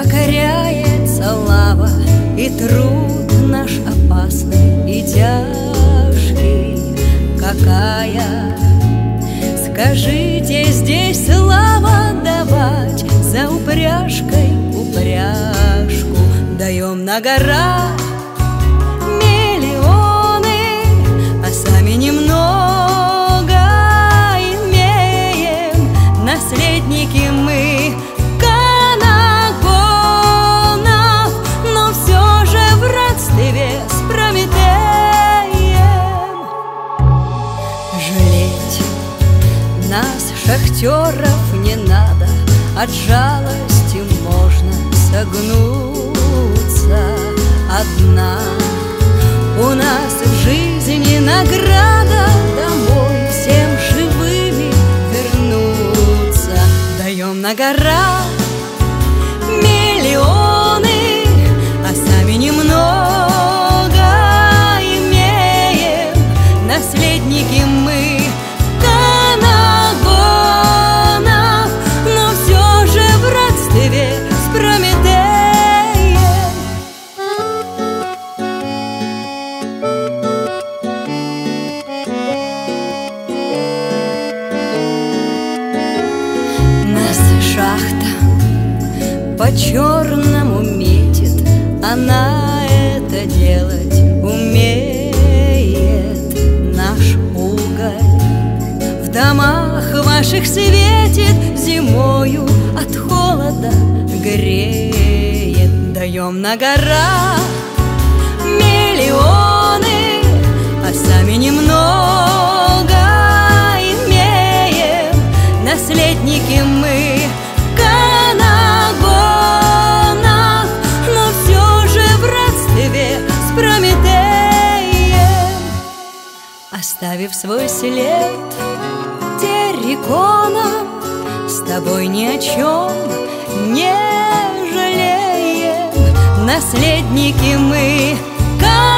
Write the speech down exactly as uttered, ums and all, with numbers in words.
покоряется лава, и труд наш опасный и тяжкий. Какая, скажите, здесь слава давать за упряжкой упряжку? Даем на горах миллионы, а сами немного имеем. Наследники мы канагонов, но все же в родстве с Прометеем. Жалеть нас, шахтеров, не надо, от жалости можно согнуться. Одна у нас в жизни награда — домой всем живыми вернуться. Даем на горах миллионы, а сами немного имеем. Наследники мы канагонов, но все же в родстве с Прометеем. Нас шахта по-черному метит, она это делать умеет. Наш уголь в домах ваших светит, зимою от холода греет. Даем на горах миллионы, а сами немного имеем. Наследники мы канагонов, но все же в родстве с Прометеем. Оставив свой след терриконом, с тобой ни о чем не жалеем. Наследники мы канагонов,